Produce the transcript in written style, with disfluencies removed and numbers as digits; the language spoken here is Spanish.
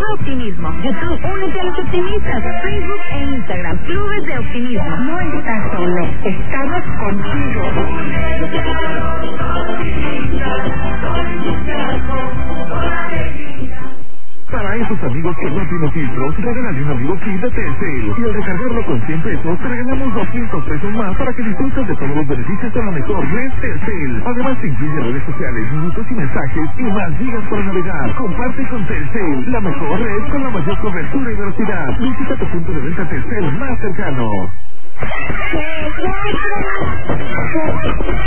Puro Optimismo. YouTube, únete a los optimistas. Facebook e Instagram, Clubes de Optimismo. No estás solo, estamos contigo. Para esos amigos que no tienen filtros, regálale un amigo kit de Telcel. Y al recargarlo con 100 pesos, te regalamos 200 pesos más para que disfrutes de todos los beneficios de la mejor red Telcel. Además, te incluye redes sociales, minutos y mensajes y más gigas para navegar. Comparte con Telcel, la mejor red con la mayor cobertura y velocidad. Visita tu punto de venta Telcel más cercano.